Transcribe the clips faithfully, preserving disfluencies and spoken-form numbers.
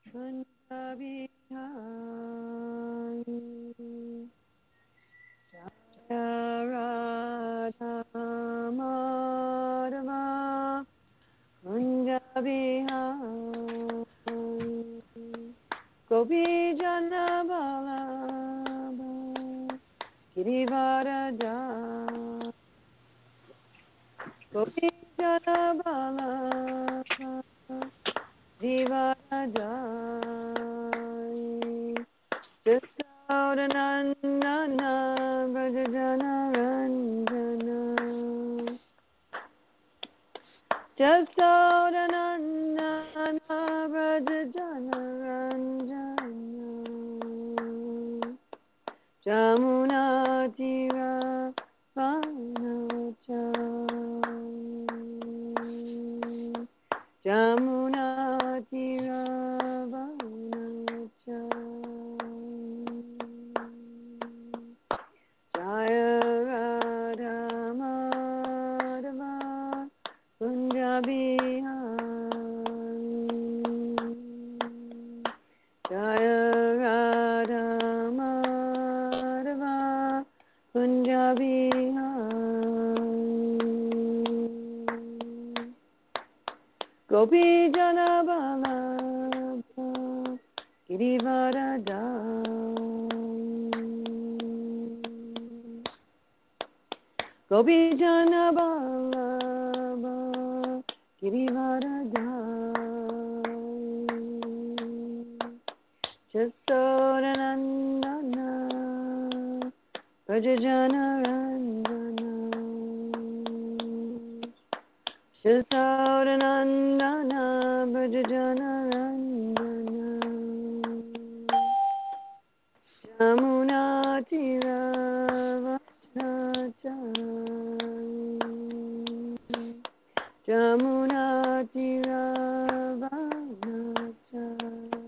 Kunjabihari Jaya Radha Madhava Kunjabihari Gopi Jana Vallabha Girivarada Gopi Jana Vallabha Girivarada Jasaudanandana Vrajajana Ranjana Jasaudanandana Vrajajana Ranjana Jamuna Tira Vanachari Jamuna Tira Gopi Jana Vallabha Girivarada Gopi Jana Vallabha Girivarada Jasaudanandana Vrajajana Ranjana Jasaudanandana Vrajajana Ranjana Jamuna Tira Vanachari Jamuna Tira Vanachari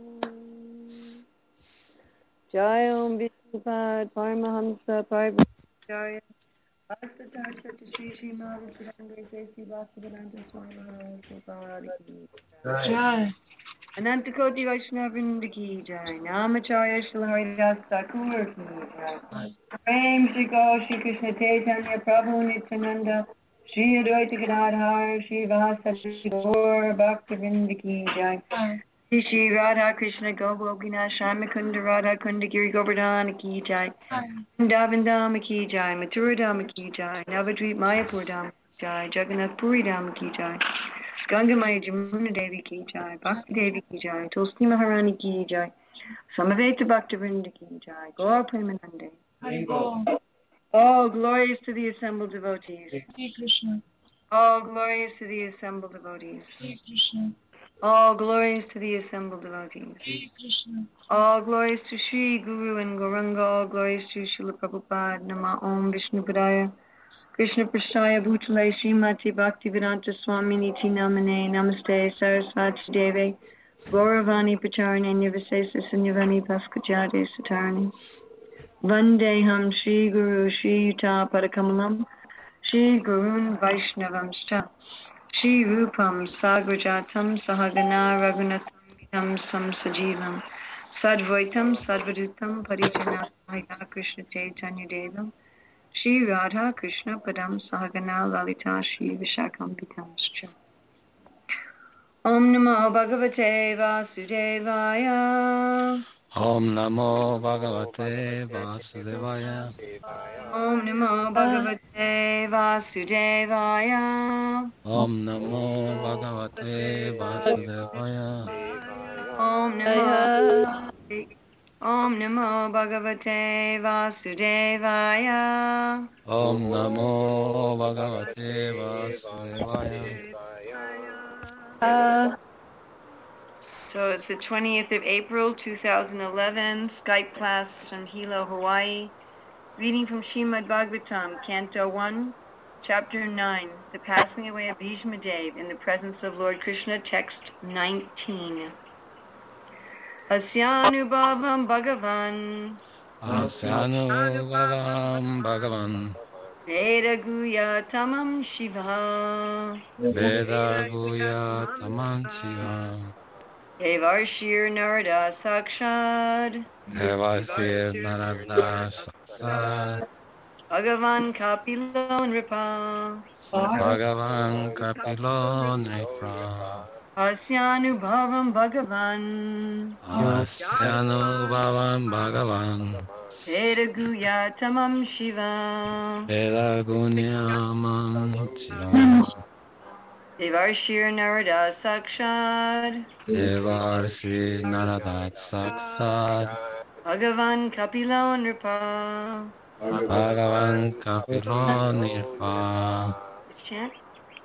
Jai Om Vishnupad Paramahamsa Parvacharya Vastatarsa Shri Shri Mahavasarangai Sesi Bhaktivedanta Swami Maharaj Gopal Ki Jai Anantakoti Vaishnavrinda Ki Jai Namacharya Shri Haridas Thakur Ki Jai Prem Shri Gaur Shri Krishna Chaitanya Prabhu Nityananda Shri Advaita Gadadhar Shri Vasari Gaur Bhaktivinoda Ki Jai Shri Shri Radha Krishna Gopalgina Shamakunda Radha Kunda Giri Govardhana Ki Jai Vrindavan Dham Ki Jai Mathura Dham Ki Jai Navadvip Mayapur Dham Ki Jai Jagannath Puri Dham Ki Jai Ganga Maya Jamuna Devi Ki Jai Bhakti Devi Ki Jai Tulsi Maharani Ki Jai Samaveta Bhaktivinoda Ki Jai Gaur Premanande All glorious to the assembled devotees. Hare Krishna. All glorious to the assembled devotees. Hare Krishna. All glorious to the assembled devotees. Hare Krishna. All glorious to Sri Guru and Gauranga. All glorious to Srila Prabhupada. Nama Om Vishnu Padaya. Krishna Prasthaya Bhutale Srimati Bhaktivedanta Swami Niti Namane Namaste Sarasvati Deve Gauravani Pacharane Nivasesa Sunyavani Paskajade Satarani Vandeham Shri Guru Shri Yuta Padakamalam Shri Gurun Vaishnavam Sta Shri Rupam Sagrajatam Sahagana Raghunatham Vidam Samsajivam Sadvaitam Sadvadutam Parijana Mahita Krishna Chaitanya Devam Shri Radha Krishna Padam Sahagana Lalita Shri Vishakam Vitamscha Om Namo Bhagavate Vasudevaya Om Namo Bhagavate Vasudevaya Om Namo Bhagavate Vasudevaya Om Namo Bhagavate Vasudevaya Om Namo Om Namo Bhagavate Vasudevaya Om Namo Bhagavate Vasudevaya uh, So it's the twentieth of April, two thousand eleven, Skype class from Hilo, Hawaii. Reading from Srimad Bhagavatam, Canto one, Chapter nine, The Passing Away of Bhishma Dev in the Presence of Lord Krishna, Text nineteen. Asyanubhavam Bhagavan Asyanubhavam Bhagavan Veda Guya Tamam Shiva Veda Guya Tamam Shiva Devarshir Narada Sakshad Devasir Narada Sakshad Bhagavan Kapilo Nripa Bhagavan Kapilo Nripa Asyanubhavam Bhagavan Asyanubhavam Bhagavan Vedaguyatamam Shiva Vedagunyamam Shiva Devarshir Narada Sakshad Devarshir Narada Sakshad Bhagavan Kapilo Nripa Bhagavan Kapilo Nripa Chant.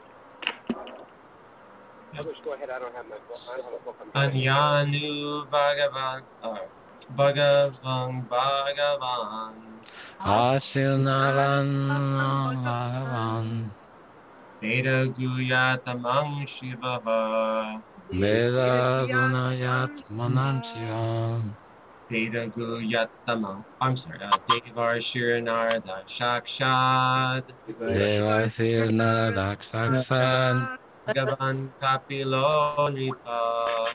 Go ahead. I don't have my book. I don't have a book. Anyanu Bhagavan, uh, Bhagavan, Bhagavan. Asilnavan Bhagavan Veda Guyatamam Shiva. Veda Gunayat Manam Shiva Veda Guyatamam. I'm sorry. Uh, Devarshir Narada Sakshad. Devasir Narada Sakshad Bhagavan Kapilo Nripa.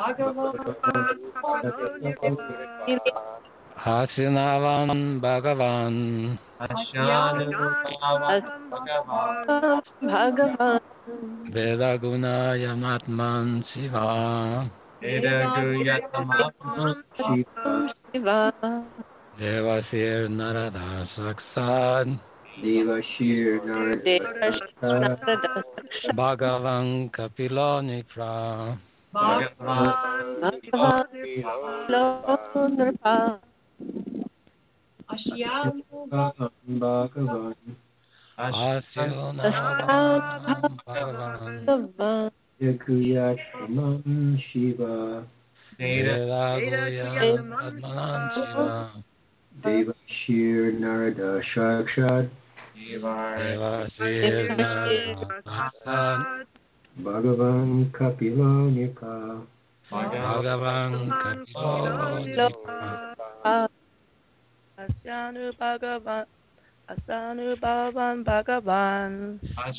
Asinavan Bhagavan Asyanubhavam Bhagavan Bhagavan Veda Gunayamatman Shiva Veda Guyatamam Shiva Devasir Narada Sakshad Devashir Narada Bhagavan Kapilo Nripa Bhagavan Nripa Bhagavan Asinavan Bhagavan Yakuyatamam Shiva Veda Gunayamatman Shiva Devashir Narada Sakshad Devasir Narada Sakshad Bhagavan Kapilo Nripa Bhagavan Kapilo Nripa Asyanu Bhagavan Asanu Bhavan Bhagavan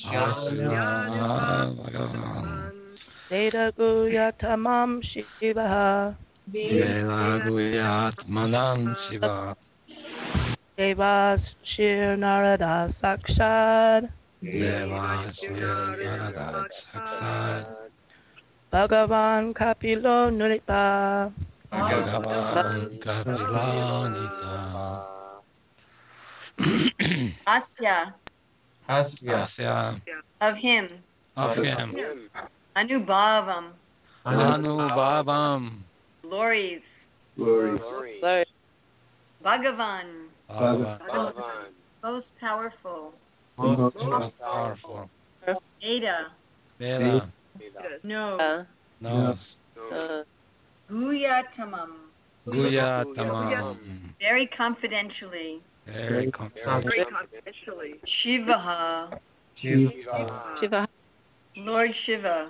Asya Bhagavan Veda Guyatamam Shiva Veda Guyatmanam Shiva Devashir Narada Sakshad Devasir Narada Sakshad Bhagavan Kapilo Nripa Bhagavan Kapilo Nripa Asya Asya Asya of him of him Anubhavam Anubhavam glories Glory Bhagavan Bhagavan most powerful most powerful Veda Veda no knows Guyatamam Guyatamam very confidentially very confidential Shiva Shiva Lord Shiva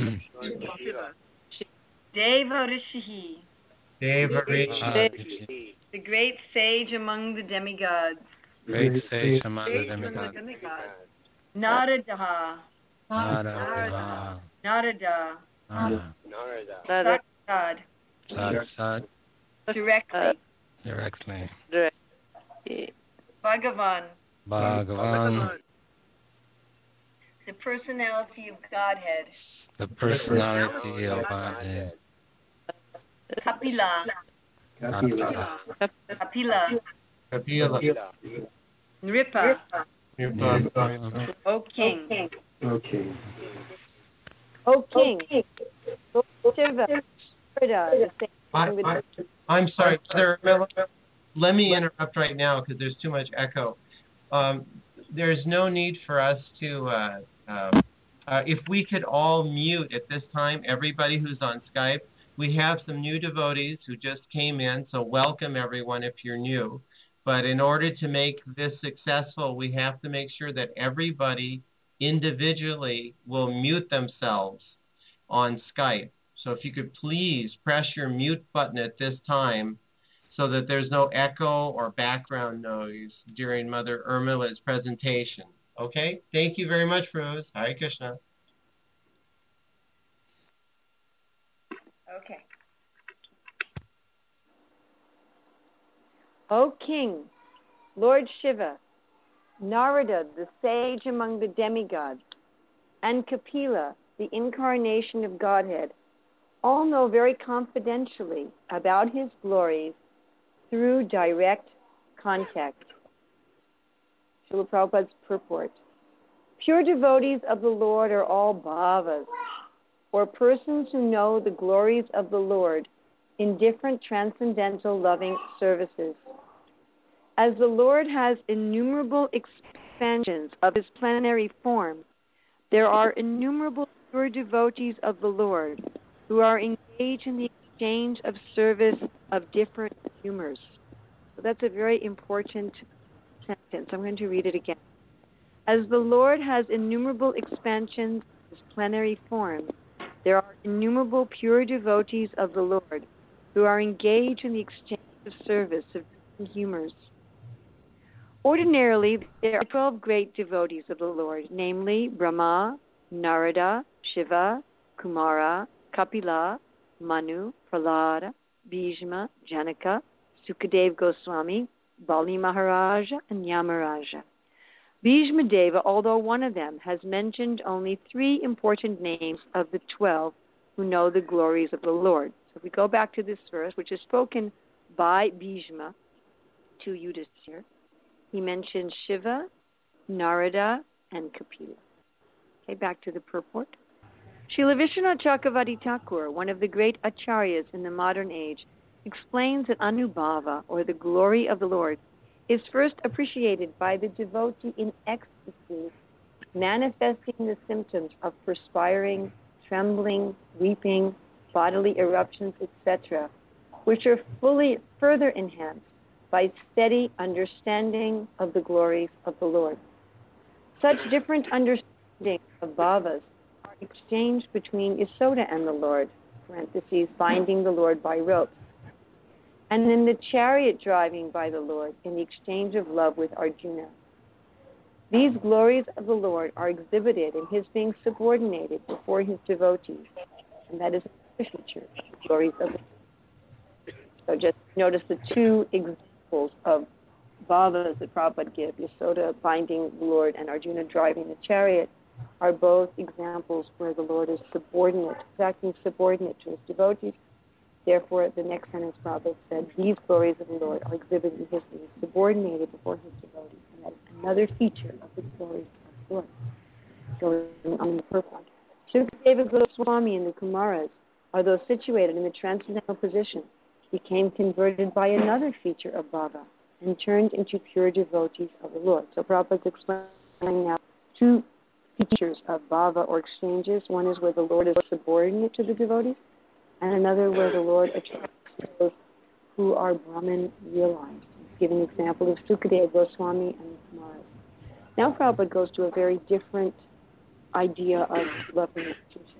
Deva Rishihi Devarishi the great sage among the demigods great sage among the demigods Narada Narada Narada Narada Sakshad Saksat directly directly Bhagavan Bhagavan the personality of Godhead the personality of Godhead Kapila Kapila Kapila Kapila Nripa Nripa O King Okay. O King Shiva I, I, I'm sorry, Sir Miller. Let me interrupt right now because there's too much echo. Um, there's no need for us to, uh, uh, uh, if we could all mute at this time, everybody who's on Skype. We have some new devotees who just came in, so welcome everyone if you're new. But in order to make this successful, we have to make sure that everybody individually will mute themselves on Skype. So if you could please press your mute button at this time so that there's no echo or background noise during Mother Urmila's presentation. Okay? Thank you very much, Rose. Hare Krishna. Okay. O King, Lord Shiva, Narada, the sage among the demigods, and Kapila, the incarnation of Godhead, all know very confidentially about his glories through direct contact. Srila Prabhupada's purport. Pure devotees of the Lord are all bhavas, or persons who know the glories of the Lord in different transcendental loving services. As the Lord has innumerable expansions of his plenary form, there are innumerable pure devotees of the Lord who are engaged in the exchange of service of different humors. So that's a very important sentence. I'm going to read it again. As the Lord has innumerable expansions of his plenary form, there are innumerable pure devotees of the Lord who are engaged in the exchange of service of different humors. Ordinarily, there are twelve great devotees of the Lord, namely Brahma, Narada, Shiva, Kumara, Kapila, Manu, Prahlada, Bhishma, Janaka, Sukadeva Goswami, Bali Maharaja, and Yamaraja. Bhishma Deva, although one of them, has mentioned only three important names of the twelve who know the glories of the Lord. So if we go back to this verse, which is spoken by Bhishma to Yudhishthira, he mentions Shiva, Narada, and Kapila. Okay, back to the purport. Srila Vishwanath Chakravarti Thakur, one of the great acharyas in the modern age, explains that Anubhava, or the glory of the Lord, is first appreciated by the devotee in ecstasy, manifesting the symptoms of perspiring, trembling, weeping, bodily eruptions, et cetera, which are fully further enhanced by steady understanding of the glories of the Lord. Such different understanding of bhavas are exchanged between Yasoda and the Lord, parentheses, binding the Lord by ropes, and in the chariot driving by the Lord in the exchange of love with Arjuna. These glories of the Lord are exhibited in his being subordinated before his devotees, and that is a feature of the glories of the Lord. So just notice the two examples of bhavas that Prabhupada gives, Yasoda binding the Lord and Arjuna driving the chariot, are both examples where the Lord is subordinate, acting subordinate to his devotees. Therefore, the next sentence Prabhupada said, these glories of the Lord are exhibited in his being subordinated before his devotees. And that is another feature of the glories of the Lord. Going on the purport. Sukadeva Goswami and the Kumaras are those situated in the transcendental position, became converted by another feature of bhava and turned into pure devotees of the Lord. So Prabhupada is explaining now two features of bhava or exchanges. One is where the Lord is subordinate to the devotees, and another where the Lord attracts those who are Brahman realized. He's giving an example of Sukadeva Goswami and the Kumaras. Now Prabhupada goes to a very different idea of love and relationship.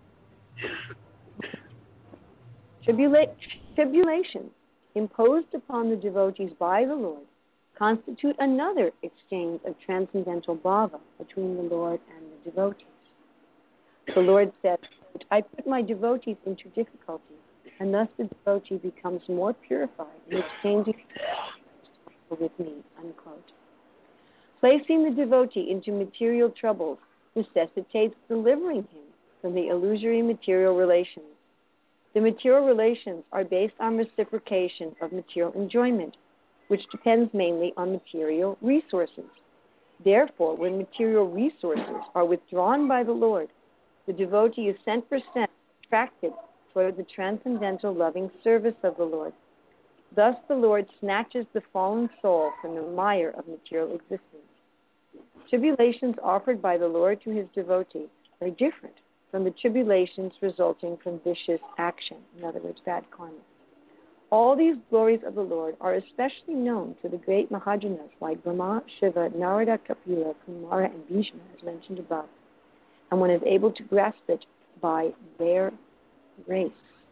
Tribula- tribulations imposed upon the devotees by the Lord constitute another exchange of transcendental bhava between the Lord and the devotees. The Lord said, I put my devotees into difficulty, and thus the devotee becomes more purified in exchanging with me, unquote. Placing the devotee into material troubles necessitates delivering him from the illusory material relations. The material relations are based on reciprocation of material enjoyment, which depends mainly on material resources. Therefore, when material resources are withdrawn by the Lord, the devotee is cent percent attracted toward the transcendental loving service of the Lord. Thus, the Lord snatches the fallen soul from the mire of material existence. Tribulations offered by the Lord to his devotee are different from the tribulations resulting from vicious action, in other words, bad karma. All these glories of the Lord are especially known to the great Mahajanas like Brahma, Shiva, Narada, Kapila, Kumara, and Bhishma, as mentioned above, and one is able to grasp it by their grace.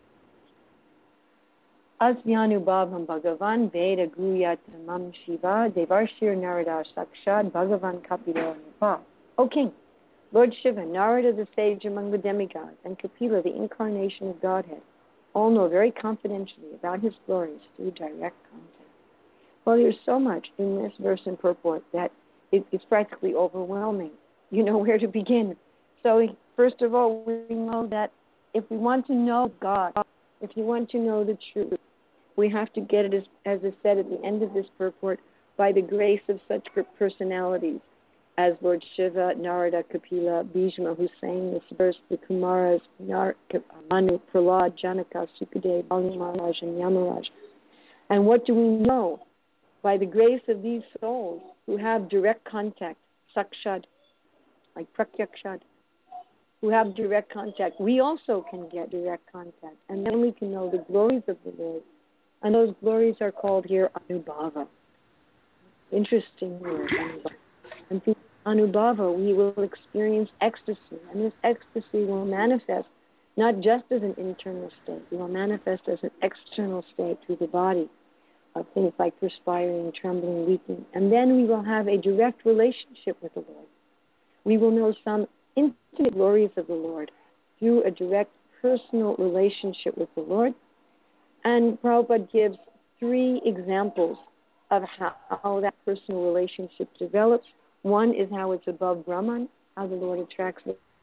Asyanubhavam Bhagavan Veda Guyatamam Shiva Devarshir Narada Sakshad Bhagavan Kapila Nipa. O King, Lord Shiva, Narada the sage among the demigods, and Kapila the incarnation of Godhead, all know very confidentially about his glories through direct contact. Well, there's so much in this verse and purport that it, it's practically overwhelming. You know where to begin. So first of all, we know that if we want to know God, if you want to know the truth, we have to get it, as, as is said at the end of this purport, by the grace of such personalities as Lord Shiva, Narada, Kapila, Bhishma, who sang this verse, the Kumaras, Nar- Manu, Prahlad, Janaka, Sukadeva, Bali Maharaj, and Yamaraj. And what do we know? By the grace of these souls who have direct contact, Sakshad, like Prakyakshad, who have direct contact, we also can get direct contact. And then we can know the glories of the Lord. And those glories are called here Anubhava. Interesting word, Anubhava. And through Anubhava, we will experience ecstasy. And this ecstasy will manifest not just as an internal state, it will manifest as an external state through the body, of things like perspiring, trembling, weeping. And then we will have a direct relationship with the Lord. We will know some intimate glories of the Lord through a direct personal relationship with the Lord. And Prabhupada gives three examples of how, how that personal relationship develops. One is how it's above Brahman, how the Lord attracts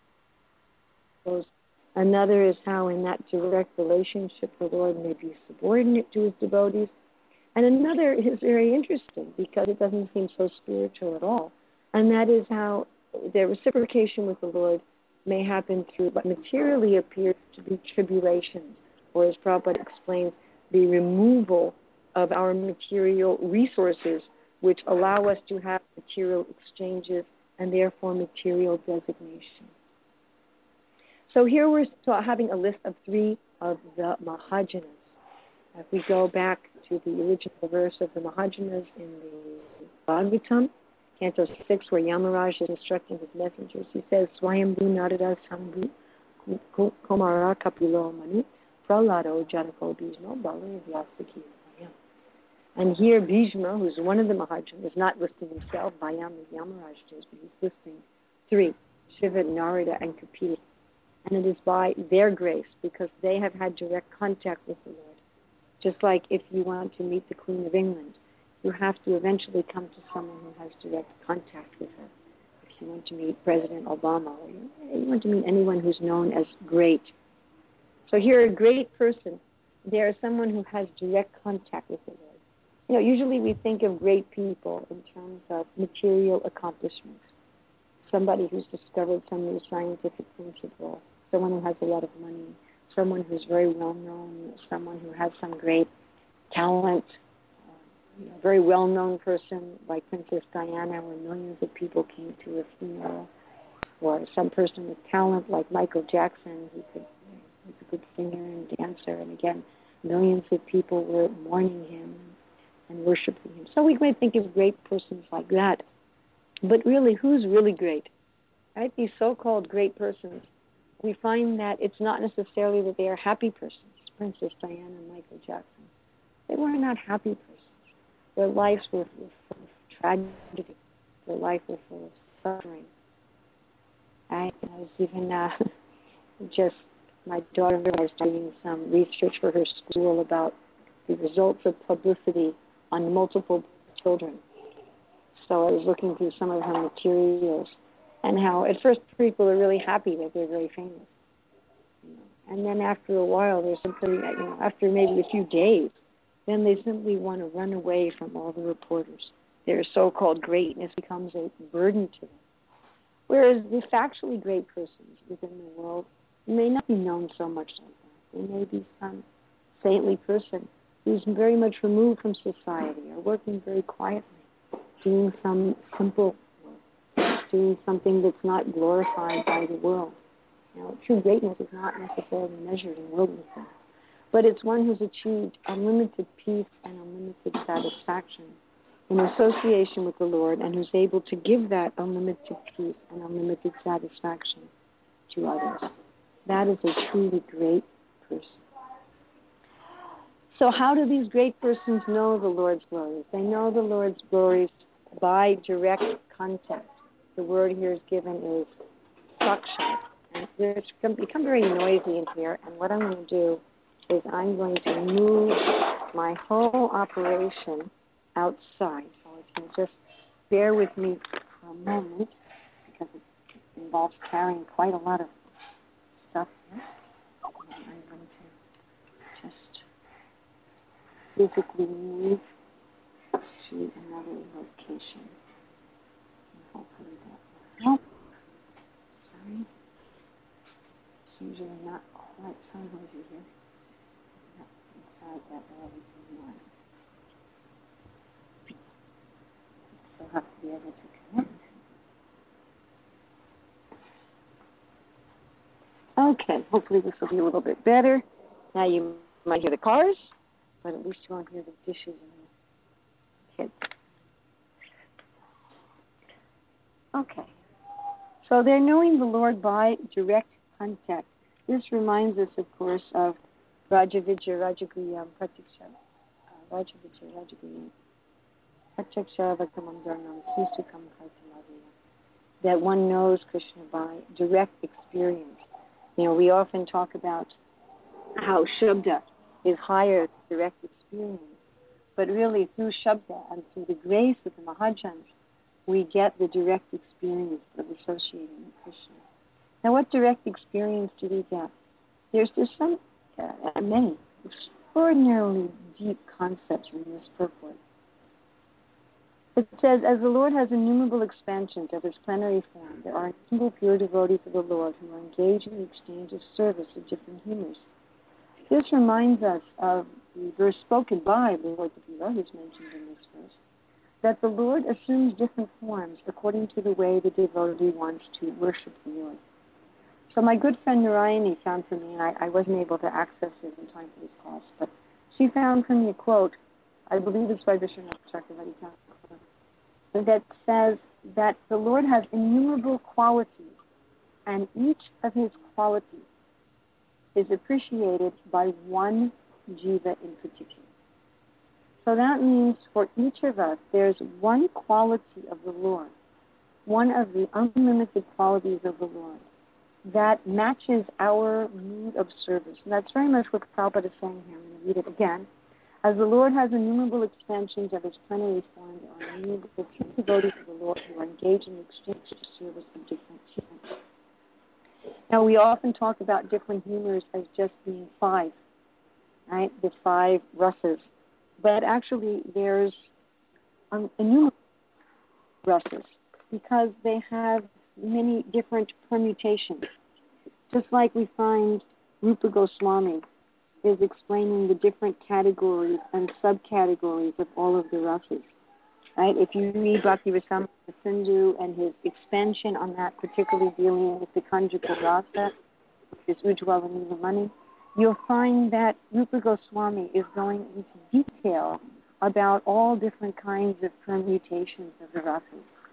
those. Another is how in that direct relationship the Lord may be subordinate to his devotees. And another is very interesting because it doesn't seem so spiritual at all. And that is how the reciprocation with the Lord may happen through what materially appears to be tribulations, or as Prabhupada explains, the removal of our material resources, which allow us to have material exchanges and therefore material designation. So here we're having a list of three of the Mahajanas. If we go back to the original verse of the Mahajanas in the Bhagavatam, Canto six, where Yamaraj is instructing his messengers, he says, Swayambhu Narada Sambhu Kumara Kapilo Manu Prahlado Janako Bhishma Bala Vyasaki. And here Bhishma, who's one of the Mahajanas, is not listing himself, Vayam as Yamaraj does, but he's listing three, Shiva, Narada, and Kapila. And it is by their grace, because they have had direct contact with the Lord. Just like if you want to meet the Queen of England, you have to eventually come to someone who has direct contact with her. If you want to meet President Obama, or you, you want to meet anyone who's known as great. So here, a great person, there is someone who has direct contact with the Lord. You know, usually we think of great people in terms of material accomplishments. Somebody who's discovered some new scientific principle, someone who has a lot of money, someone who's very well known, someone who has some great talent, uh, you know, a very well known person like Princess Diana, where millions of people came to her funeral, or some person with talent like Michael Jackson, who could, who's a good singer and dancer, and again, millions of people were mourning him and worshiping him. So we might think of great persons like that. But really, who's really great? Right? These so-called great persons, we find that it's not necessarily that they are happy persons. Princess Diana and Michael Jackson, they were not happy persons. Their lives were, were full of tragedy. Their life was full of suffering. I, I was even uh, just, my daughter was doing some research for her school about the results of publicity on multiple children. So I was looking through some of her materials, and how at first people are really happy that they're very famous, you know. And then after a while, there's simply, you know, after maybe a few days, then they simply want to run away from all the reporters. Their so-called greatness becomes a burden to them. Whereas the factually great persons within the world may not be known so much like that. They may be some saintly person who's very much removed from society, or working very quietly, doing some simple work, doing something that's not glorified by the world. You know, true greatness is not necessarily measured in worldly things, but it's one who's achieved unlimited peace and unlimited satisfaction in association with the Lord, and who's able to give that unlimited peace and unlimited satisfaction to others. That is a truly great person. So how do these great persons know the Lord's glories? They know the Lord's glories by direct contact. The word here is given is sakshat. And it's become very noisy in here, and what I'm going to do is I'm going to move my whole operation outside. So if you just bear with me for a moment, because it involves carrying quite a lot of stuff here. And I'm going to just physically move to another location. And hopefully that will help. Sorry. It's usually not quite so noisy here. Not inside that early in the morning. Still have to be able to connect. Okay, hopefully this will be a little bit better. Now you might hear the cars, but at least you won't hear the dishes and the kids. Okay, so they're knowing the Lord by direct contact. This reminds us, of course, of Rajavijja Rajaguyam Pratiksha. Rajavijja Rajaguyam Pratiksha Vakamam Dharnam Susukam Kartamadhyam. That one knows Krishna by direct experience. You know, we often talk about how Shabda is higher than direct experience. But really, through Shabda and through the grace of the Mahajans, we get the direct experience of associating with Krishna. Now, what direct experience do we get? There's just some, uh, many extraordinarily deep concepts in this purport. It says, as the Lord has innumerable expansions of his plenary form, there are single pure devotees of the Lord who are engaged in the exchange of service of different humors. This reminds us of the verse spoken by the Lord Kapila, who's mentioned in this verse, that the Lord assumes different forms according to the way the devotee wants to worship the Lord. So my good friend Narayani found for me, and I, I wasn't able to access it in time for this class, but she found for me a quote, I believe it's by Vishwanath Chakravarti, that says that the Lord has innumerable qualities, and each of his qualities is appreciated by one jiva in particular. So that means for each of us, there's one quality of the Lord, one of the unlimited qualities of the Lord, that matches our mood of service. And that's very much what Prabhupada is saying here. I'm going to read it again. As the Lord has innumerable expansions of his plenary form, there are innumerable devotees of the Lord who are engaged in exchange to service of different humors. Now, we often talk about different humors as just being five, right? The five rasas. But actually, there's um, innumerable rasas because they have many different permutations. Just like we find Rupa Goswami is explaining the different categories and subcategories of all of the rasas. Right? If you read Bhakti Rasamrita Sindhu and his expansion on that, particularly dealing with the conjugal rasa, which is Ujjwala Nilamani, you'll find that Rupa Goswami is going into detail about all different kinds of permutations of the rasas.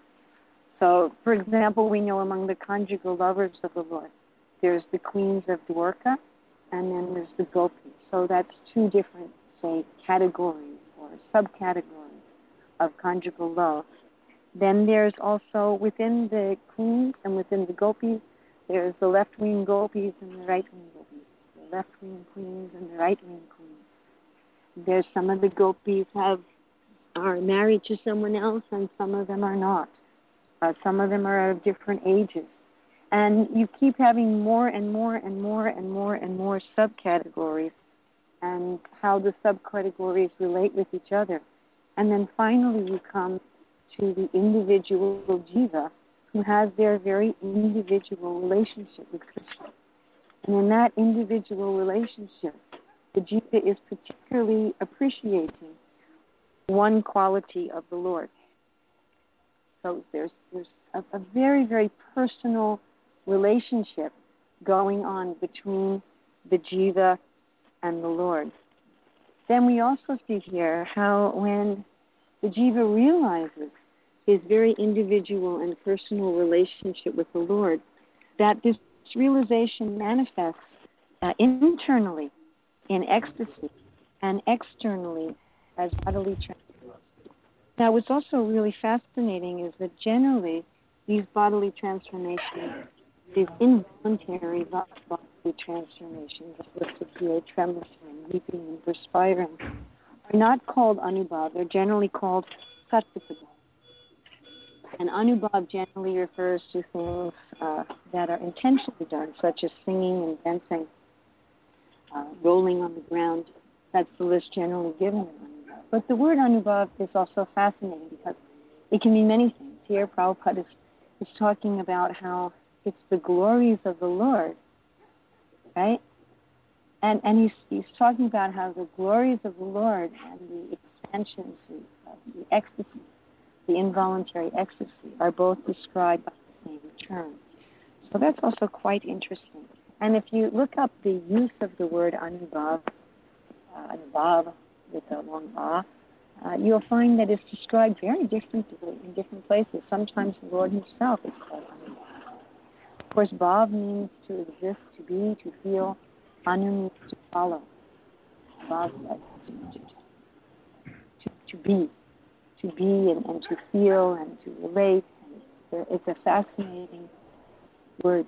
So, for example, we know among the conjugal lovers of the Lord, there's the queens of Dwarka, and then there's the gopis. So that's two different, say, categories or subcategories of conjugal love. Then there's also within the queens and within the gopis, there's the left-wing gopis and the right-wing gopis, the left-wing queens and the right-wing queens. There's some of the gopis have are married to someone else, and some of them are not. Uh, some of them are of different ages. And you keep having more and more and more and more and more subcategories and how the subcategories relate with each other. And then finally you come to the individual jiva who has their very individual relationship with Krishna. And in that individual relationship, the jiva is particularly appreciating one quality of the Lord. So there's, there's a, a very, very personal relationship going on between the jiva and the Lord. Then we also see here how when the jiva realizes his very individual and personal relationship with the Lord, that this realization manifests uh, internally in ecstasy and externally as bodily transformation. Now, what's also really fascinating is that generally these bodily transformations These involuntary bodily transformations of listed here, trembling, weeping, and perspiring are not called anubhav. They're generally called satvika. And anubhav generally refers to things uh, that are intentionally done, such as singing and dancing, uh, rolling on the ground. That's the list generally given in anubhav. But the word anubhav is also fascinating because it can mean many things. Here, Prabhupada is, is talking about how it's the glories of the Lord, right? And and he's he's talking about how the glories of the Lord and the expansions, the, uh, the ecstasy, the involuntary ecstasy, are both described by the same term. So that's also quite interesting. And if you look up the use of the word anubhav, uh, anubhav with a long ah, uh, you'll find that it's described very differently in different places. Sometimes the Lord himself is called anubhav. Of course, bhav means to exist, to be, to feel. Anu means to follow. Bhav means to, to, to be, to be and, and to feel and to relate. And it's a fascinating word.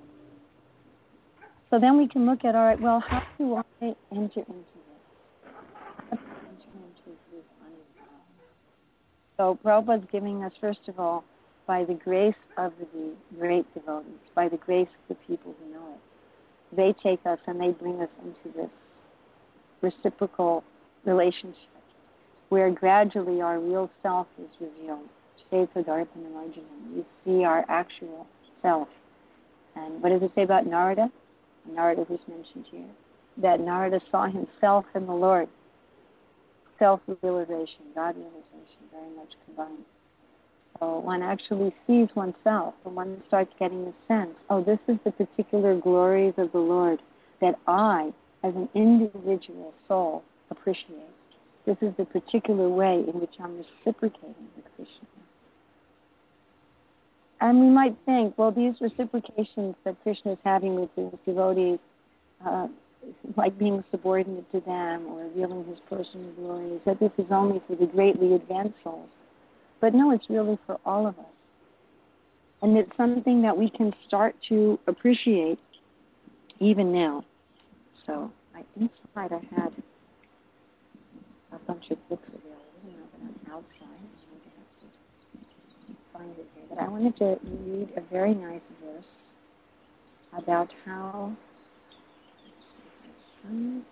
So then we can look at, all right, well, how do I enter into this? How do I enter into this anubhav? So Prabhupada's giving us, first of all, by the grace of the great devotees, by the grace of the people who know it. They take us and they bring us into this reciprocal relationship where gradually our real self is revealed. We see our actual self. And what does it say about Narada? Narada who's mentioned here. That Narada saw himself in the Lord. Self-realization, God-realization, very much combined. So one actually sees oneself, and one starts getting the sense, oh, this is the particular glories of the Lord that I, as an individual soul, appreciate. This is the particular way in which I'm reciprocating with Krishna. And we might think, well, these reciprocations that Krishna is having with his devotees, uh, like being subordinate to them or revealing his personal glories, that this is only for the greatly advanced souls. But no, it's really for all of us. And it's something that we can start to appreciate even now. So I, inside I had a bunch of books available, but I'm outside, so I have to find it here. But I wanted to read a very nice verse about how um,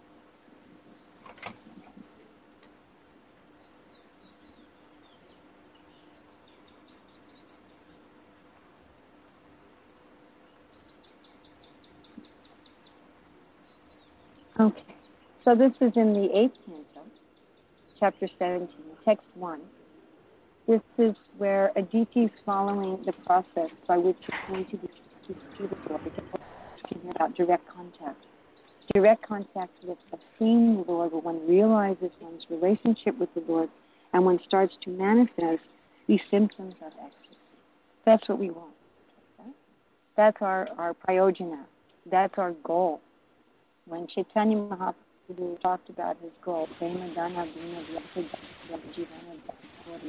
Okay, so this is in the eighth canto, chapter seventeen, text one. This is where Aditi is following the process by which he's going to be to the Lord, speaking about direct contact. Direct contact with seeing the Lord, where one realizes one's relationship with the Lord, and one starts to manifest these symptoms of ecstasy. That's what we want. Okay? That's our, our prayojana. That's our goal. When Chaitanya Mahaprabhu talked about his goal, Prema Dana Dina Vyasa Jivana Bhakti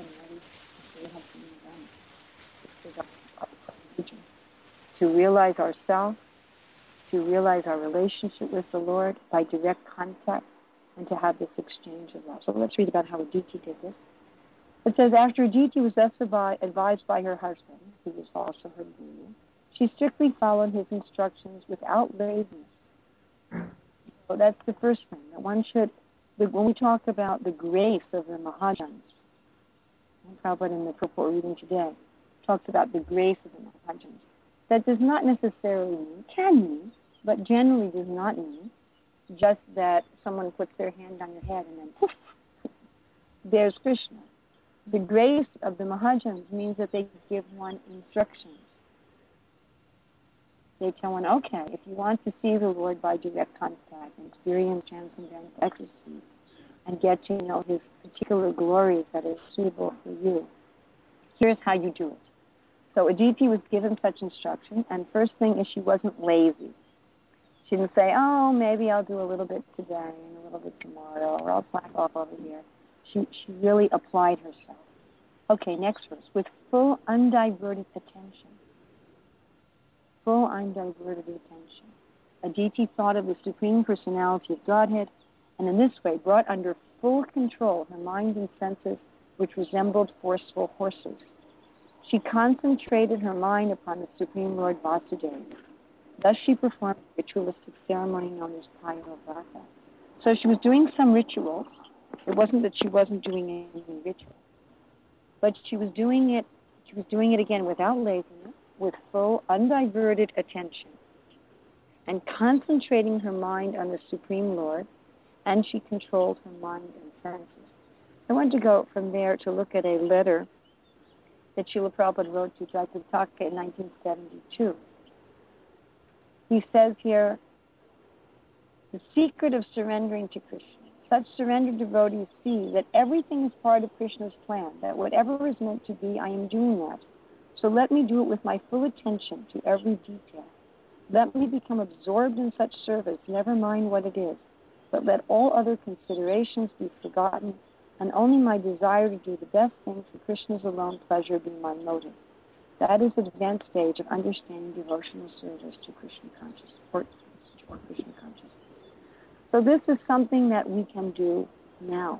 to realize ourselves, to realize our relationship with the Lord by direct contact, and to have this exchange of love. So let's read about how Aditi did this. It says, after Aditi was thus advised by her husband, who was also her guru, she strictly followed his instructions without laziness. So that's the first thing, that one should, when we talk about the grace of the Mahajans, Prabhupada in the purport reading today talks about the grace of the Mahajans. That does not necessarily mean, can mean, but generally does not mean just that someone puts their hand on your head and then poof, there's Krishna. The grace of the Mahajans means that they give one instructions. They tell one, okay, if you want to see the Lord by direct contact and experience transcendental ecstasy and get to know his particular glories that are suitable for you, here's how you do it. So Aditi was given such instruction, and first thing is she wasn't lazy. She didn't say, oh, maybe I'll do a little bit today and a little bit tomorrow, or I'll slack off over here. She, she really applied herself. Okay, next verse. With full undiverted attention. full undiverted attention. Aditi thought of the Supreme Personality of Godhead, and in this way brought under full control her mind and senses, which resembled forceful horses. She concentrated her mind upon the Supreme Lord Vasudeva. Thus she performed a ritualistic ceremony known as Payavrata. So she was doing some rituals. It wasn't that she wasn't doing any ritual, but she was doing it. She was doing it again without laziness, with full undiverted attention, and concentrating her mind on the Supreme Lord, and she controlled her mind and senses. I want to go from there to look at a letter that Srila Prabhupada wrote to Jayapataka in nineteen seventy-two. He says here, the secret of surrendering to Krishna. Such surrendered devotees see that everything is part of Krishna's plan, that whatever is meant to be, I am doing that. So let me do it with my full attention to every detail. Let me become absorbed in such service, never mind what it is, but let all other considerations be forgotten, and only my desire to do the best thing for Krishna's alone pleasure be my motive. That is the advanced stage of understanding devotional service to Krishna consciousness, or, or Krishna consciousness. So this is something that we can do now.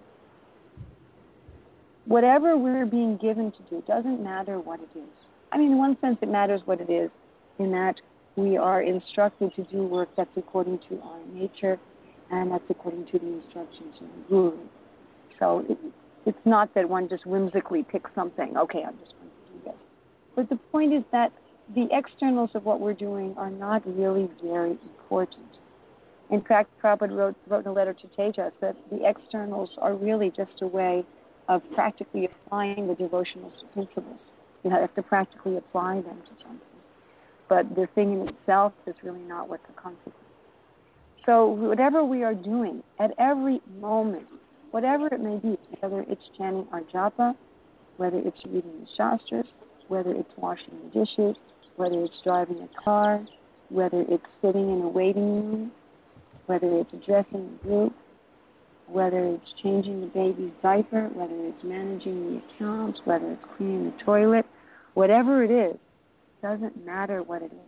Whatever we're being given to do doesn't matter what it is. I mean, in one sense, it matters what it is, in that we are instructed to do work that's according to our nature, and that's according to the instructions of the Guru. So it, it's not that one just whimsically picks something. Okay, I'm just going to do this. But the point is that the externals of what we're doing are not really very important. In fact, Prabhupada wrote, wrote in a letter to Tejas that the externals are really just a way of practically applying the devotional principles. You have to practically apply them to something. But the thing in itself is really not what the consequence is. So whatever we are doing, at every moment, whatever it may be, whether it's chanting our japa, whether it's reading the shastras, whether it's washing the dishes, whether it's driving a car, whether it's sitting in a waiting room, whether it's addressing a group, whether it's changing the baby's diaper, whether it's managing the accounts, whether it's cleaning the toilet, whatever it is, doesn't matter what it is.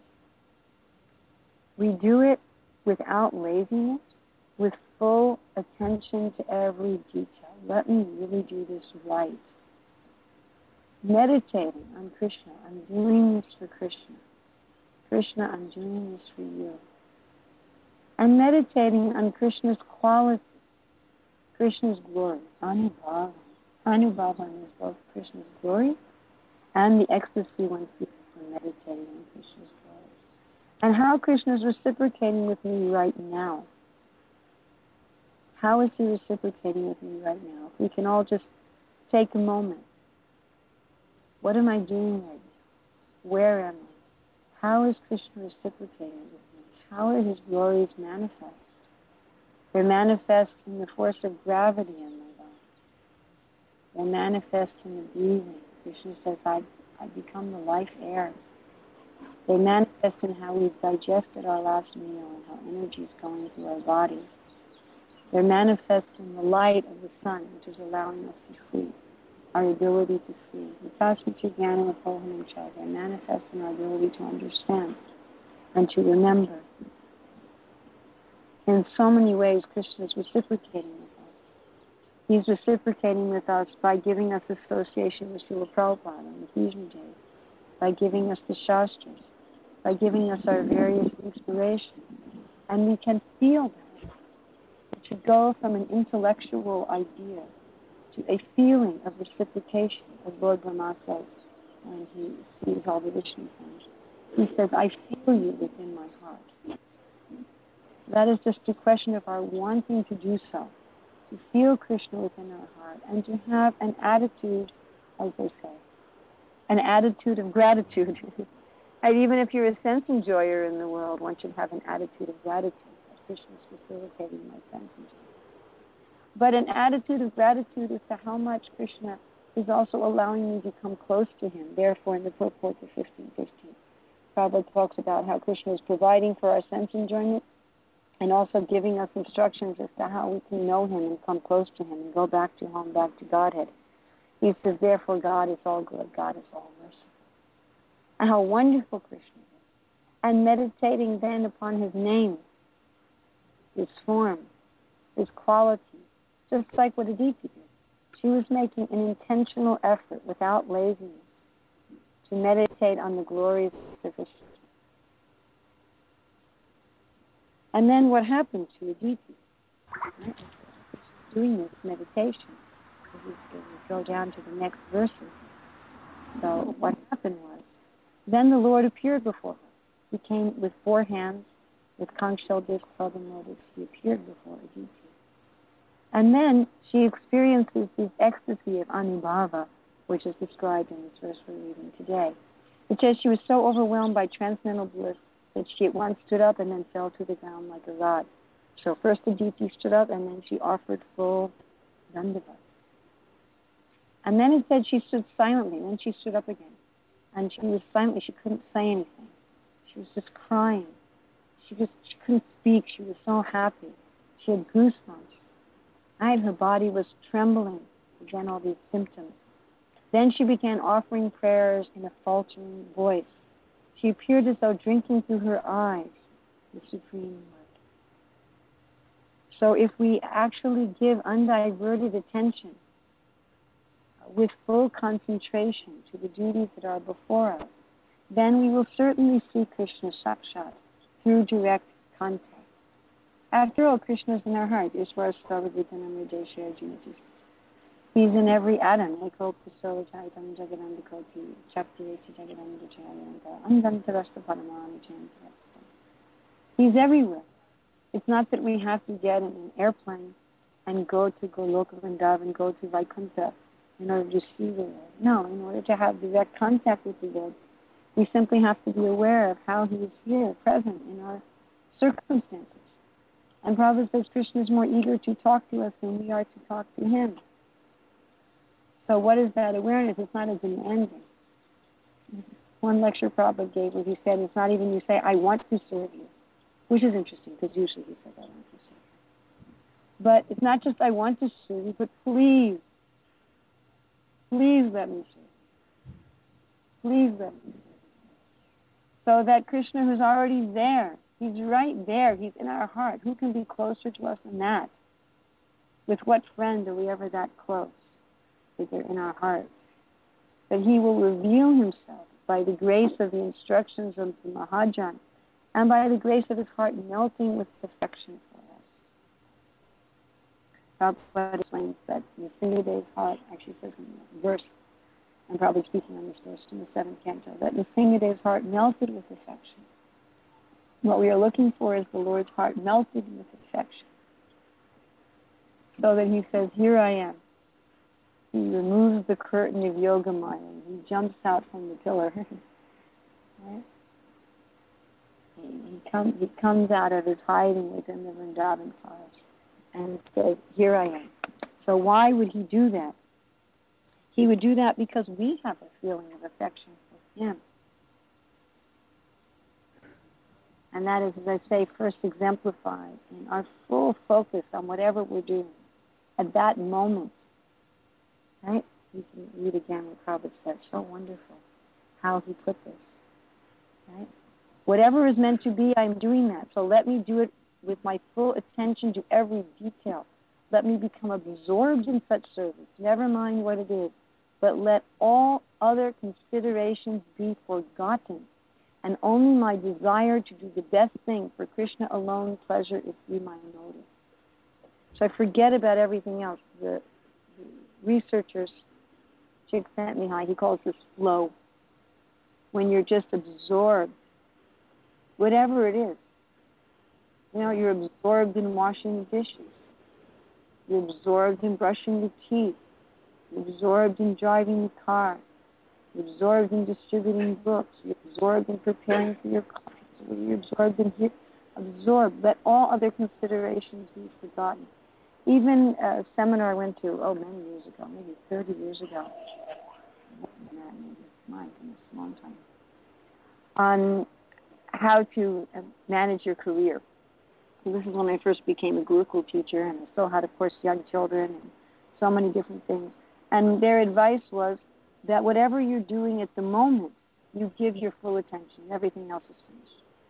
We do it without laziness, with full attention to every detail. Let me really do this right. Meditating on Krishna. I'm doing this for Krishna. Krishna, I'm doing this for you. And meditating on Krishna's quality, Krishna's glory, Anubhava. Anubhava is both Krishna's glory and the ecstasy one feels when meditating on Krishna's glory. And how Krishna is reciprocating with me right now. How is he reciprocating with me right now? If we can all just take a moment. What am I doing right now? Where am I? How is Krishna reciprocating with me? How are his glories manifest? They're manifest in the force of gravity in my body. They're manifest in the breathing. Krishna says, I, I become the life air. They manifest in how we've digested our last meal and how energy is going through our bodies. They're manifest in the light of the sun, which is allowing us to see, our ability to see. They're manifest in our ability to understand and to remember. In so many ways, Krishna is reciprocating with us. He's reciprocating with us by giving us association with Srila Prabhupada on the Fusion Days, by giving us the Shastras, by giving us our various inspirations. And we can feel that. It should go from an intellectual idea to a feeling of reciprocation, as Lord Brahma says when he sees all the Vishnu forms. He says, I feel you within my heart. That is just a question of our wanting to do so, to feel Krishna within our heart, and to have an attitude, as they say, an attitude of gratitude. And even if you're a sense enjoyer in the world, one should have an attitude of gratitude, that Krishna is facilitating my sense enjoyment. But an attitude of gratitude as to how much Krishna is also allowing me to come close to him. Therefore, in the purport of fifteen fifteen, Prabhupada talks about how Krishna is providing for our sense enjoyment and also giving us instructions as to how we can know him and come close to him and go back to home, back to Godhead. He says, therefore, God is all good, God is all merciful. And how wonderful Krishna is. and meditating then upon his name, his form, his quality, just like what Aditi did. She was making an intentional effort without laziness to meditate on the glories of Krishna. And then what happened to Aditi? Right? Doing this meditation. We go down to the next verses. So what happened was, then the Lord appeared before her. He came with four hands, with conch shell discs held in lotus. He appeared before Aditi. And then she experiences this ecstasy of Anubhava, which is described in this verse we're reading today. It says she was so overwhelmed by transcendental bliss that she at once stood up and then fell to the ground like a rod. So first Aditi stood up and then she offered full dandavat. And then it said she stood silently, and then she stood up again. And she was silently, she couldn't say anything. She was just crying. She just she couldn't speak. She was so happy. She had goosebumps. Right? Her body was trembling. Again, all these symptoms. Then she began offering prayers in a faltering voice. She appeared as though drinking through her eyes the Supreme Word. So if we actually give undiverted attention with full concentration to the duties that are before us, then we will certainly see Krishna Sakshat through direct contact. After all, Krishna is in our heart. He's in every atom. He's everywhere. It's not that we have to get in an airplane and go to Goloka Vrindavan, go to Vaikuntha in order to see the Lord. No, in order to have direct contact with the Lord, we simply have to be aware of how He is here, present in our circumstances. And Prabhupada says Krishna is more eager to talk to us than we are to talk to Him. So what is that awareness? It's not a demanding. One lecture Prabhupada gave where he said, it's not even you say, I want to serve you, which is interesting because usually he says, I want to serve you. But it's not just I want to serve you, but please, please let me serve you. Please let me serve you. So that Krishna who's already there, He's right there, He's in our heart. Who can be closer to us than that? With what friend are we ever that close? That they're in our hearts. That He will reveal Himself by the grace of the instructions of the Mahajan and by the grace of His heart melting with affection for us. Prabhupada explains that Nrsimhadeva's heart, actually says in the verse, I'm probably speaking on this verse in the seventh canto, that Nrsimhadeva's heart melted with affection. What we are looking for is the Lord's heart melted with affection. So that He says, here I am. He removes the curtain of Yoga Maya and He jumps out from the pillar. Right? He, he, comes, he comes out of His hiding within the Vrindavan forest and says, here I am. So why would He do that? He would do that because we have a feeling of affection for Him. And that is, as I say, first exemplified in our full focus on whatever we're doing at that moment. Right? You can read again what Prabhupada said. So wonderful how he put this. Right? Whatever is meant to be, I'm doing that. So let me do it with my full attention to every detail. Let me become absorbed in such service. Never mind what it is. But let all other considerations be forgotten. And only my desire to do the best thing for Krishna alone pleasure is be my motive. So I forget about everything else. The, the researchers, Csikszentmihalyi, he calls this flow. When you're just absorbed, whatever it is. You know, you're absorbed in washing the dishes. You're absorbed in brushing the teeth. You're absorbed in driving the car. You're absorbed in distributing books. You're absorbed in preparing for your clients. You're absorbed in here. Absorbed. Let all other considerations be forgotten. Even a seminar I went to, oh, many years ago, maybe thirty years ago. My goodness, a long time. On how to manage your career. This is when I first became a Gurukul teacher, and I still had, of course, young children and so many different things. And their advice was that whatever you're doing at the moment, you give your full attention. Everything else is finished.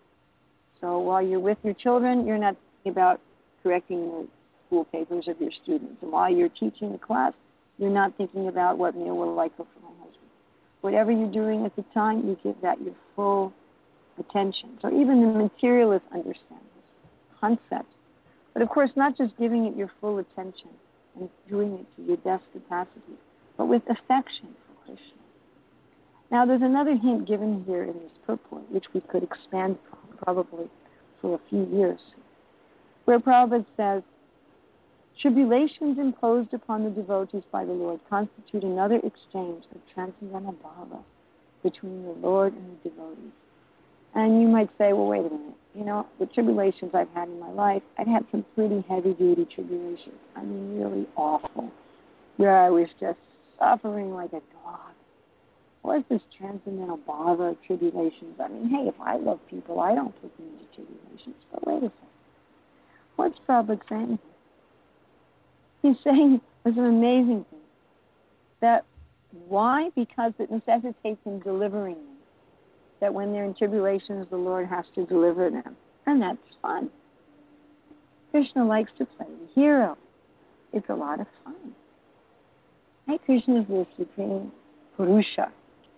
So while you're with your children, you're not thinking about correcting the school papers of your students. And while you're teaching the class, you're not thinking about what meal will I cook for my husband. Whatever you're doing at the time, you give that your full attention. So even the materialists understand this concept. But of course, not just giving it your full attention and doing it to your best capacity, but with affection for Krishna. Now, there's another hint given here in this purport, which we could expand probably for a few years, where Prabhupada says, tribulations imposed upon the devotees by the Lord constitute another exchange of transcendental bhava between the Lord and the devotees. And you might say, well, wait a minute. You know, the tribulations I've had in my life, I've had some pretty heavy-duty tribulations. I mean, really awful, where I was just suffering like a dog. What's this transcendental bhava of tribulations? I mean, hey, if I love people, I don't put them into tribulations. But wait a second. What's Prabhupada saying? He's saying it's an amazing thing. That why? Because it necessitates him delivering them. That when they're in tribulations, the Lord has to deliver them. And that's fun. Krishna likes to play the hero. It's a lot of fun. Right? Krishna is the supreme Purusha.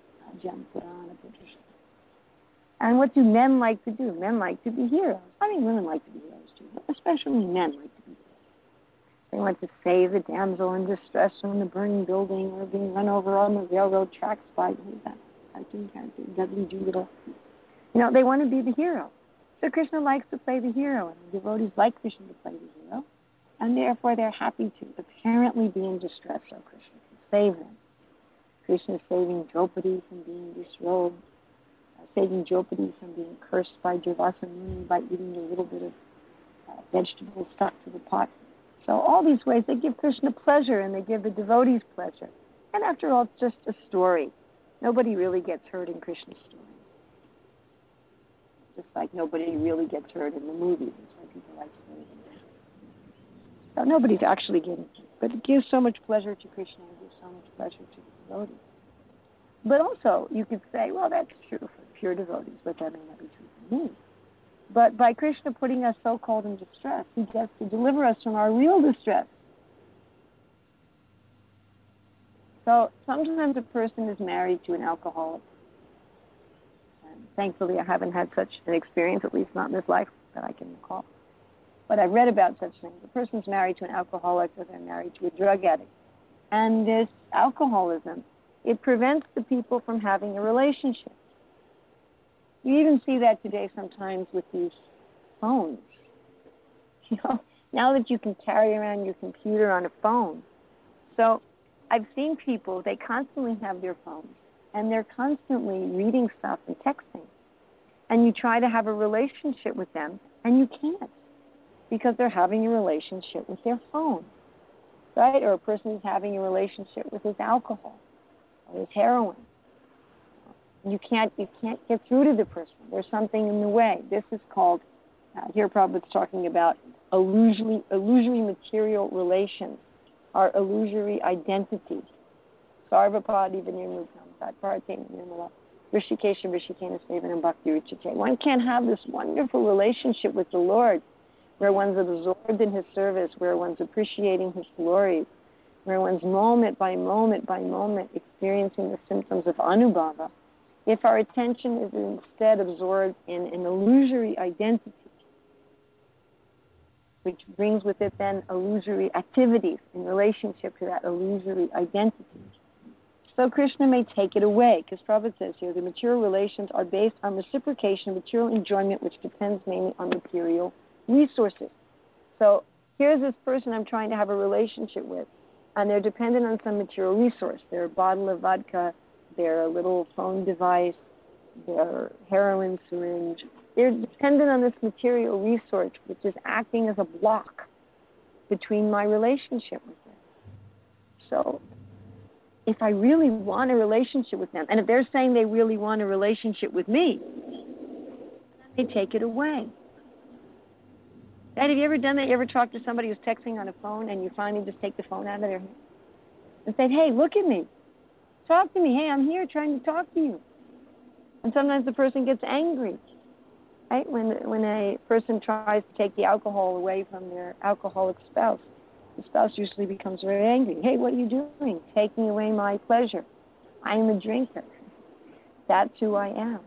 And what do men like to do? Men like to be heroes. I mean, women like to be heroes too, but especially men like to be heroes. They want to save the damsel in distress from the burning building or being run over on the railroad tracks by who's that cartoon character, Dudley Doolittle. You know, they want to be the hero. So Krishna likes to play the hero, and the devotees like Krishna to play the hero, and therefore they're happy to apparently be in distress so Krishna can save them. Krishna is saving Draupadi from being disrobed, uh, saving Draupadi from being cursed by Durvasa Muni by eating a little bit of uh, vegetable stuck to the pot. So all these ways, they give Krishna pleasure and they give the devotees pleasure. And after all, it's just a story. Nobody really gets hurt in Krishna's story. Just like nobody really gets hurt in the movies. That's why people like movies. So nobody's actually getting hurt. But it gives so much pleasure to Krishna and gives so much pleasure to the devotees. But also, you could say, well, that's true for pure devotees, but that may not be true for me. But by Krishna putting us so-called in distress, he gets to deliver us from our real distress. So sometimes a person is married to an alcoholic. And thankfully, I haven't had such an experience, at least not in this life that I can recall. But I've read about such things. A person's married to an alcoholic or they're married to a drug addict. And this alcoholism, it prevents the people from having a relationship. You even see that today sometimes with these phones. You know, now that you can carry around your computer on a phone. So I've seen people, they constantly have their phones, and they're constantly reading stuff and texting. And you try to have a relationship with them, and you can't, because they're having a relationship with their phone, right? Or a person is having a relationship with his alcohol or his heroin. You can't, you can't get through to the person. There's something in the way. This is called, uh, here Prabhupada's talking about illusory, illusory material relations, our illusory identity. Sarvapadi Vinirmukam, Tatparate Nirmala, Rishikesha Rishikena Sevanam Bhakti Richite. One can't have this wonderful relationship with the Lord, where one's absorbed in his service, where one's appreciating his glories, where one's moment by moment by moment experiencing the symptoms of anubhava, if our attention is instead absorbed in an illusory identity, which brings with it then illusory activities in relationship to that illusory identity. So Krishna may take it away, because Prabhupada says here, the material relations are based on reciprocation, material enjoyment, which depends mainly on material resources. So here's this person I'm trying to have a relationship with, and they're dependent on some material resource. They're a bottle of vodka, they're a little phone device, they're heroin syringe. They're dependent on this material resource, which is acting as a block between my relationship with them. So if I really want a relationship with them, and if they're saying they really want a relationship with me, they take it away. Dad, have you ever done that? You ever talked to somebody who's texting on a phone and you finally just take the phone out of their hand and say, hey, look at me. Talk to me. Hey, I'm here trying to talk to you. And sometimes the person gets angry. Right? When when a person tries to take the alcohol away from their alcoholic spouse, the spouse usually becomes very angry. Hey, what are you doing? Taking away my pleasure. I am a drinker. That's who I am.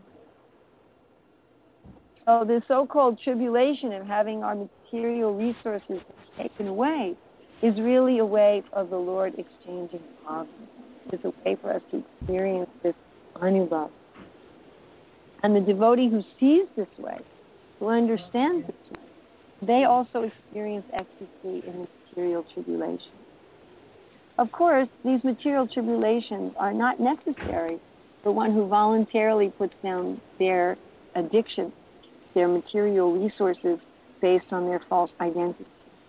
So the so-called tribulation of having our material resources taken away is really a way of the Lord exchanging love. It's a way for us to experience this anubhav. And the devotee who sees this way, who understands this way, they also experience ecstasy in the material tribulation. Of course, these material tribulations are not necessary for one who voluntarily puts down their addiction, their material resources based on their false identity.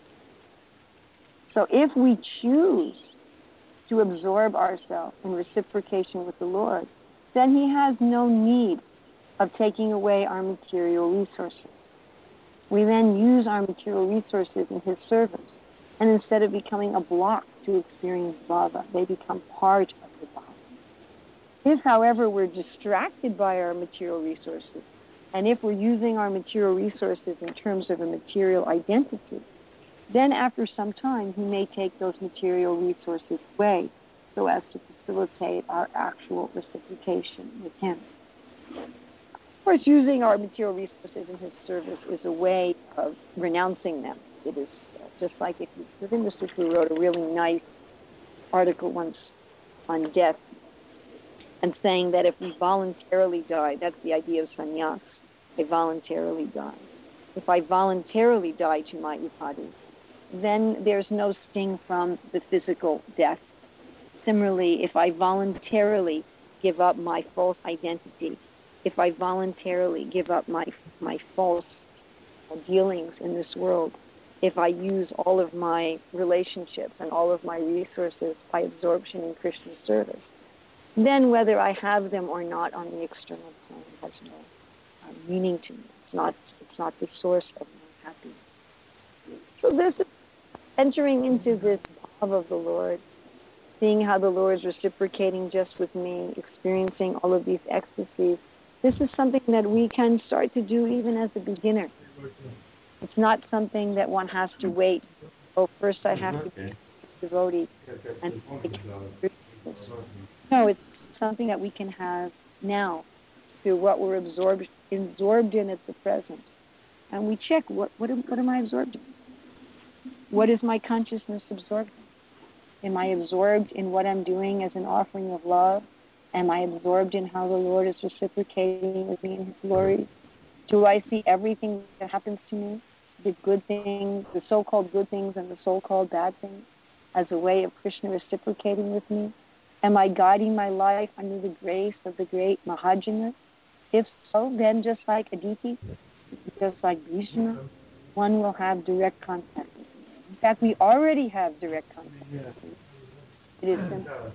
So if we choose to absorb ourselves in reciprocation with the Lord, then He has no need of taking away our material resources. We then use our material resources in His service, and instead of becoming a block to experience bhava, they become part of the bhava. If, however, we're distracted by our material resources, and if we're using our material resources in terms of a material identity, then after some time, He may take those material resources away so as to facilitate our actual reciprocation with Him. Of course, using our material resources in His service is a way of renouncing them. It is uh, just like if you, Ravinder Sukru wrote a really nice article once on death and saying that if we voluntarily die, that's the idea of sannyas, I voluntarily die. If I voluntarily die to my upadhi, then there's no sting from the physical death. Similarly, if I voluntarily give up my false identity, if I voluntarily give up my my false dealings in this world, if I use all of my relationships and all of my resources by absorption in Krishna's service, then whether I have them or not on the external plane has no uh, meaning to me. It's not, it's not the source of my happiness. So this is entering into this love of the Lord, seeing how the Lord is reciprocating just with me, experiencing all of these ecstasies. This is something that we can start to do even as a beginner. It's not something that one has to wait. Oh, first I have to be a devotee. And no, it's something that we can have now through what we're absorbed absorbed in at the present. And we check, what what am, what am I absorbed in? What is my consciousness absorbed in? Am I absorbed in what I'm doing as an offering of love? Am I absorbed in how the Lord is reciprocating with me in His glory? Do I see everything that happens to me, the good things, the so-called good things and the so-called bad things, as a way of Krishna reciprocating with me? Am I guiding my life under the grace of the great Mahajana? If so, then just like Aditi, just like Bhishma, one will have direct contact with me. In fact, we already have direct contact with me. It is simple.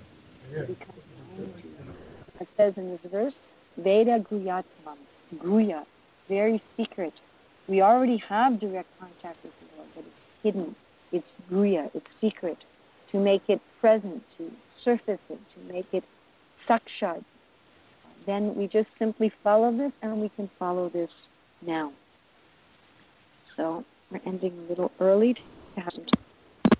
It says in this verse, Veda Guyatmam, Guya, very secret. We already have direct contact with the Lord, but it's hidden. It's Guya, it's secret. To make it present, to surface it, to make it sakshat. Then we just simply follow this, and we can follow this now. So we're ending a little early to have some time.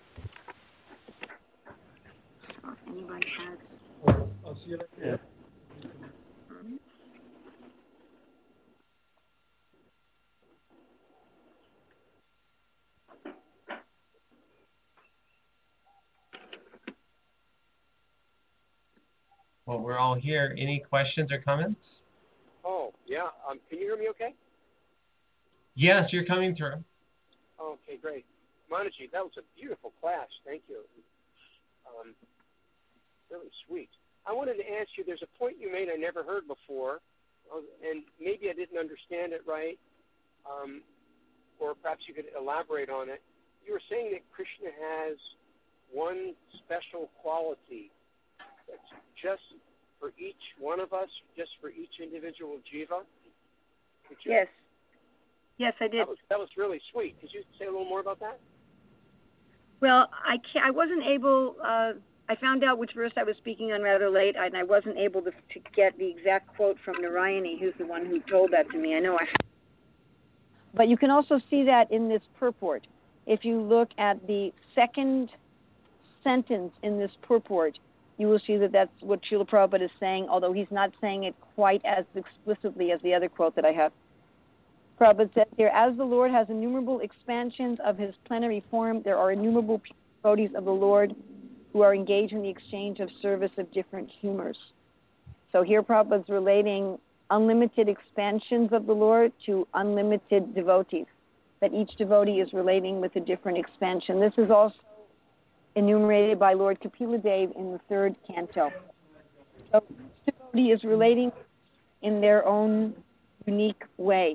So if anybody has... I'll see you later. Well, we're all here. Any questions or comments? Oh, yeah. Um, can you hear me okay? Yes, you're coming through. Okay, great. Manaji, that was a beautiful class. Thank you. Um, really sweet. I wanted to ask you, there's a point you made I never heard before, and maybe I didn't understand it right, um, or perhaps you could elaborate on it. You were saying that Krishna has one special quality that's just for each one of us, just for each individual jiva? You, yes. Yes, I did. That was, that was really sweet. Could you say a little more about that? Well, I can't, I wasn't able... Uh, I found out which verse I was speaking on rather late, and I wasn't able to, to get the exact quote from Narayani, who's the one who told that to me. I know I. But you can also see that in this purport. If you look at the second sentence in this purport, you will see that that's what Srila Prabhupada is saying, although he's not saying it quite as explicitly as the other quote that I have. Prabhupada says here, as the Lord has innumerable expansions of his plenary form, there are innumerable devotees of the Lord who are engaged in the exchange of service of different humors. So here Prabhupada's relating unlimited expansions of the Lord to unlimited devotees, that each devotee is relating with a different expansion. This is also enumerated by Lord Kapila Dev in the third canto. So each devotee is relating in their own unique way.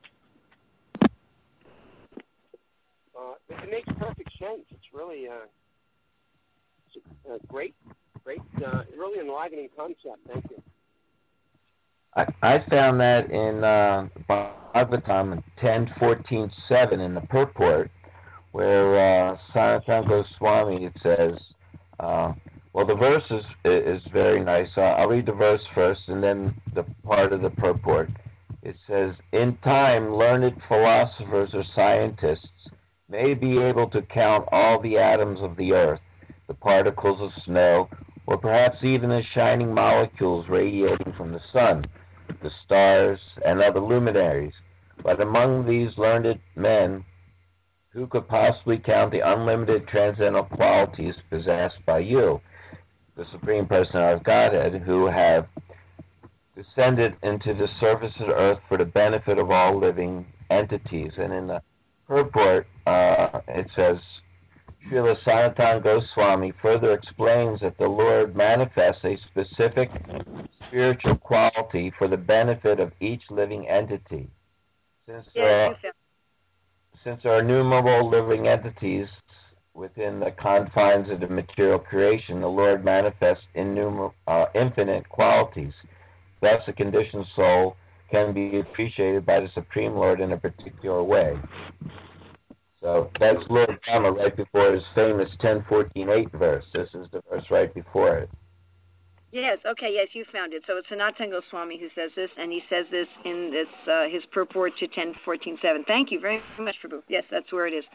Uh, it makes perfect sense. It's really uh, it's a, a great, great, uh, really enlivening concept. Thank you. I, I found that in uh, Bhagavatam ten fourteen seven in the purport, where uh, Sanatana Goswami, it says, uh, well, the verse is, is very nice. Uh, I'll read the verse first and then the part of the purport. It says, in time, learned philosophers or scientists may be able to count all the atoms of the earth, the particles of snow, or perhaps even the shining molecules radiating from the sun, the stars, and other luminaries. But among these learned men, who could possibly count the unlimited transcendental qualities possessed by you, the Supreme Personality of Godhead, who have descended into the surface of the earth for the benefit of all living entities? And in the purport, uh, it says, Srila Sanatana Goswami further explains that the Lord manifests a specific spiritual quality for the benefit of each living entity. Since there are, since there are innumerable living entities within the confines of the material creation, the Lord manifests innumerable, uh, infinite qualities. Thus, a conditioned soul can be appreciated by the Supreme Lord in a particular way. So that's Lord Brahma right before his famous ten fourteen eight verse. This is the verse right before it. Yes, okay, yes, you found it. So it's Sanatana Goswami who says this, and he says this in this uh, his purport to ten fourteen seven. Thank you very much, Prabhu. Yes, that's where it is.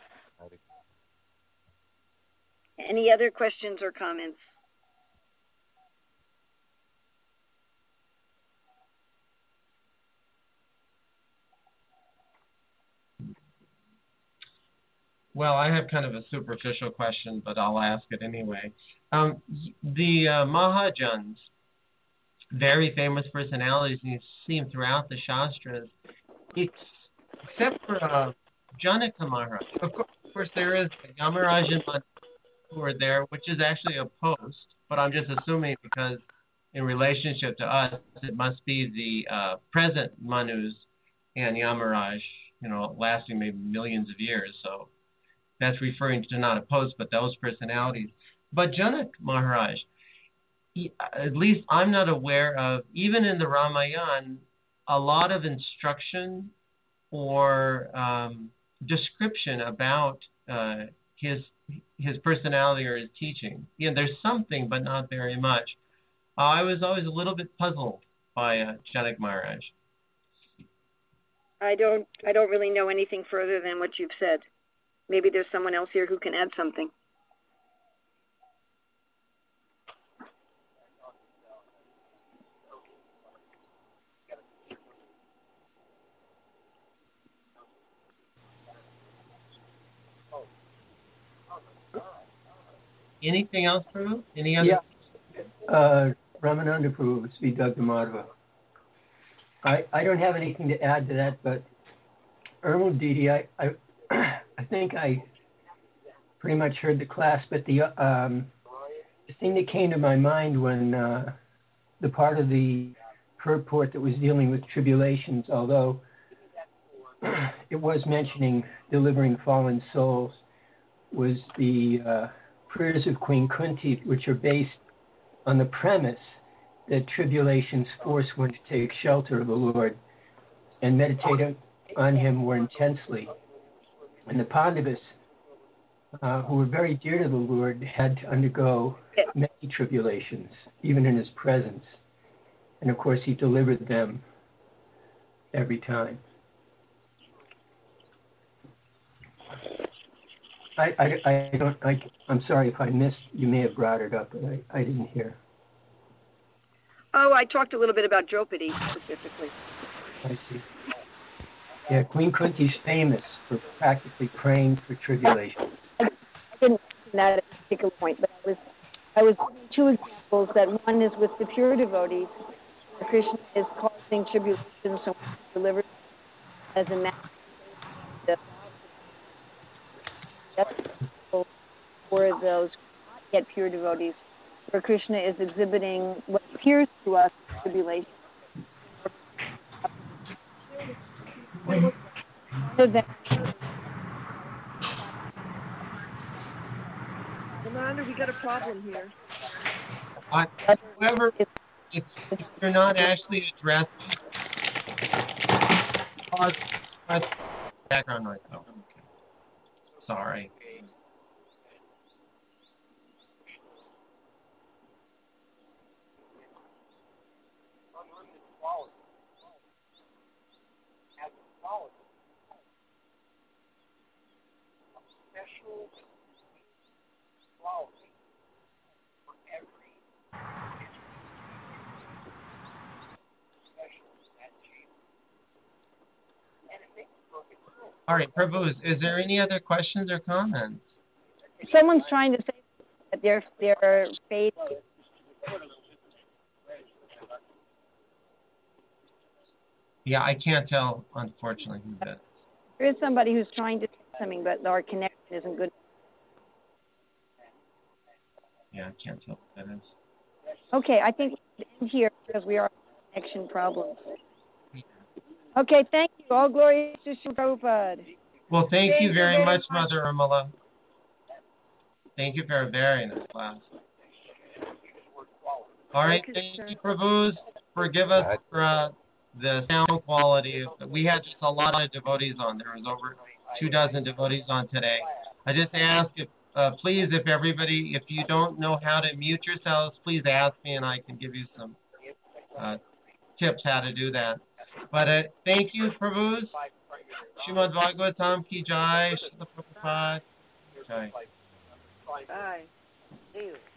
Any other questions or comments? Well, I have kind of a superficial question, but I'll ask it anyway. Um, the uh, Mahajans, very famous personalities, and you see them throughout the Shastras, it's, except for uh, Janaka Maharaj. Of course, of course, there is Yamaraj and Manu who are there, which is actually a post, but I'm just assuming because in relationship to us, it must be the uh, present Manus and Yamaraj, you know, lasting maybe millions of years, so that's referring to not a post, but those personalities. But Janak Maharaj, he, at least I'm not aware of, even in the Ramayana, a lot of instruction or um, description about uh, his his personality or his teaching. Yeah, there's something, but not very much. Uh, I was always a little bit puzzled by uh, Janak Maharaj. I don't I don't really know anything further than what you've said. Maybe there's someone else here who can add something. Anything else, Prabhu? Any other? Yeah. Uh, Ramananda Prabhu, Sri Doctor Madhava. I, I don't have anything to add to that, but Irma Didi, I, I I think I pretty much heard the class, but the um, the thing that came to my mind when uh, the part of the purport that was dealing with tribulations, although it was mentioning delivering fallen souls, was the uh, prayers of Queen Kunti, which are based on the premise that tribulations force one to take shelter of the Lord and meditate on him more intensely. And the Pandavas uh, who were very dear to the Lord, had to undergo many tribulations, even in his presence. And of course, he delivered them every time. I, I, I don't, I, I'm sorry if I missed, you may have brought it up, but I, I didn't hear. Oh, I talked a little bit about Draupadi specifically. I see. Yeah, Queen Kunti's famous for practically praying for tribulation. I didn't mention that at a particular point, but I was I was giving two examples. That one is with the pure devotees, where Krishna is causing tribulation, so he delivers as a master. That's for those not yet pure devotees, where Krishna is exhibiting what appears to us as tribulation. Amanda, we got a problem here. Uh, however, if, if you're not actually addressing cause background noise. Oh, okay. Sorry. All right, Prabhu, is there any other questions or comments? Someone's trying to say that their their faith. Yeah, I can't tell, unfortunately, who that is. There is somebody who's trying to say something, but our connection isn't good. Yeah, I can't tell who that is. Okay, I think we should end here because we are having connection problems. Okay, thank you. All glory to Srila Prabhupada. Well, thank, thank you very, very much, much, Mother Urmila. Thank you for a very nice class. All right, thank you, Prabhus. Forgive us for uh, the sound quality. We had just a lot of devotees on. There was over two dozen devotees on today. I just ask if, uh, please, if everybody, if you don't know how to mute yourselves, please ask me and I can give you some uh, tips how to do that. But uh, thank you, Prabhus. Srimad Bhagavatam ki jai, Srila Prabhupada. Jai. Bye. See you.